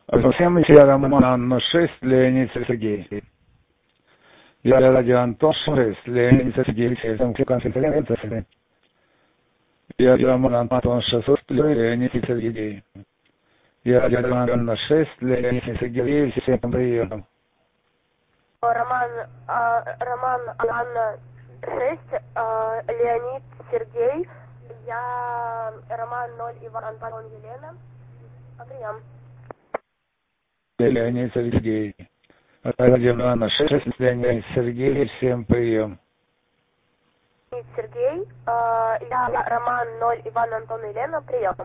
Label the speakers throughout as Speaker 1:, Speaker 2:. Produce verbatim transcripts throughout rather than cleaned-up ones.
Speaker 1: Всем я Роман Анна шесть, Леонид Сергей. Я радио Антон шесть, Леонид Сергей, всем конференции. Я Роман Антон шесть, Леонид Сергей. Я радио Анна шесть, Леонид Сергей, всем прием.
Speaker 2: Роман, а, Роман Анна шесть, а, Леонид Сергей. Я Роман ноль, Иван Антон Елена. Прием.
Speaker 1: Леонид Сергей. Радио Анна шесть, Леонид Сергей, всем прием.
Speaker 2: Леонид Сергей. А, я Роман ноль, Иван Антон Елена. Прием.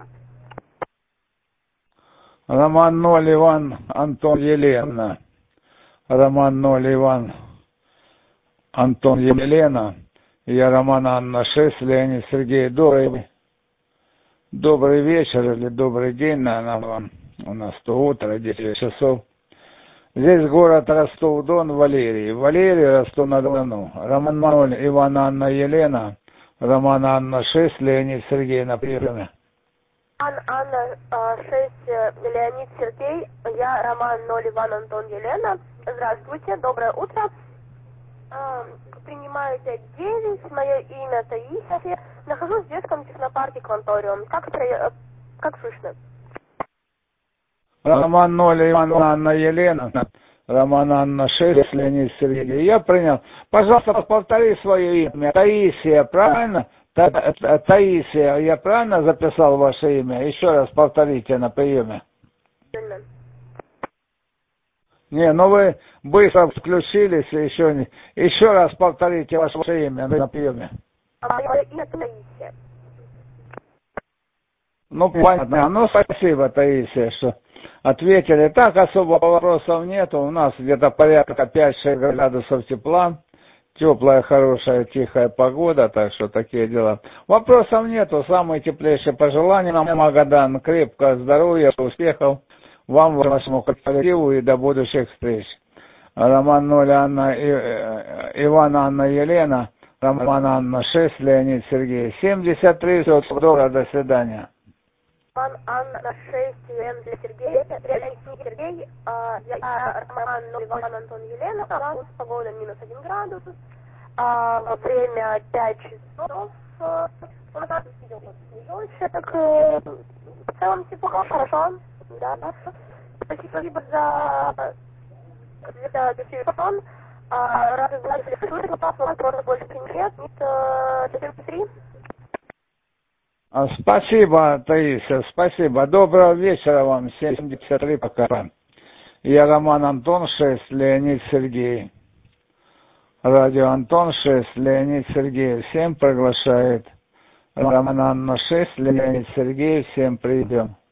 Speaker 1: Роман ноль, Иван Антон Елена. Роман ноль, Иван Антон Елена. Я Роман Анна шесть, Леонид Сергей. Добрый, добрый вечер или добрый день, наверное, вам. У нас то утро, десять часов. Здесь город Ростов-Дон, Валерий. Валерий, Ростов-на-Дону. Роман ноль, Иван Анна Елена. Роман Анна шесть, Леонид Сергей на приеме.
Speaker 2: Роман Анна шесть, Леонид Сергей. Я Роман ноль, Иван Антон Елена. Здравствуйте, доброе утро. Принимаете девять, мое имя Таисия. Нахожусь в детском технопарке Кванториум. Как, как слышно?
Speaker 1: Роман ноль, Иван Анна Елена. Роман Анна шесть, Леонид Сергей. Я принял. Пожалуйста, повтори свое имя. Таисия, правильно? Та, та, Таисия, я правильно записал ваше имя? Еще раз повторите на приеме. Не, ну вы быстро включились, еще не. Еще раз повторите ваше имя на приеме.
Speaker 2: Мое имя Таисия.
Speaker 1: Ну, понятно. Ну, спасибо, Таисия, что ответили. Так, особо вопросов нету. У нас где-то порядка пять-шесть градусов тепла. Теплая, хорошая, тихая погода, так что такие дела. Вопросов нету. Самые теплейшие пожелания нам, Магадан. Крепкого здоровья, успехов вам, вашему коллективу и до будущих встреч. Роман ноль, Анна, Иван Анна Елена. Роман Анна шесть, Леонид Сергей. семьдесят три, всего доброго, до свидания.
Speaker 2: Роман Анна шесть, Леонид Сергей. Леонид Сергей. Я Роман ноль, Иван Антон Елена. У нас погода минус один градус. А, время пять часов. У нас снежочек. В целом тепло, хорошо. Да. Спасибо за за телефон. Рады знать, если слышно, вопросов больше нет. Нет, три.
Speaker 1: Спасибо, Таисия, спасибо. Доброго вечера вам. семьдесят три пока. Я Роман Антон шесть, Леонид Сергей. Радио Антон шесть, Леонид Сергей. Всем приглашает. Роман Анна шесть, Леонид Сергей. Всем придем.